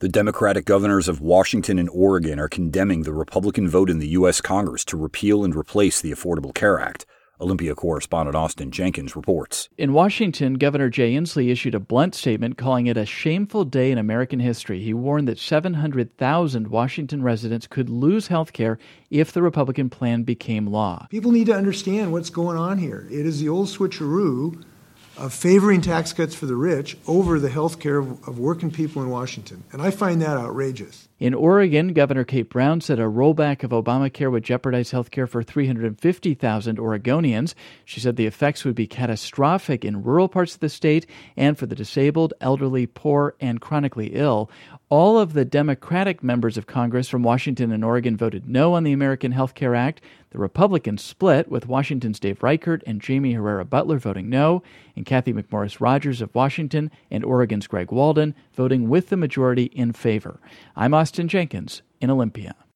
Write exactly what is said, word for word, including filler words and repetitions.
The Democratic governors of Washington and Oregon are condemning the Republican vote in the U S Congress to repeal and replace the Affordable Care Act. Olympia correspondent Austin Jenkins reports. In Washington, Governor Jay Inslee issued a blunt statement calling it a shameful day in American history. He warned that seven hundred thousand Washington residents could lose health care if the Republican plan became law. People need to understand what's going on here. It is the old switcheroo of favoring tax cuts for the rich over the health care of, of working people in Washington. And I find that outrageous. In Oregon, Governor Kate Brown said a rollback of Obamacare would jeopardize health care for three hundred fifty thousand Oregonians. She said the effects would be catastrophic in rural parts of the state and for the disabled, elderly, poor, and chronically ill. All of the Democratic members of Congress from Washington and Oregon voted no on the American Health Care Act. The Republicans split, with Washington's Dave Reichert and Jamie Herrera Butler voting no, and Kathy McMorris Rodgers of Washington and Oregon's Greg Walden voting with the majority in favor. I'm Austin Jenkins in Olympia.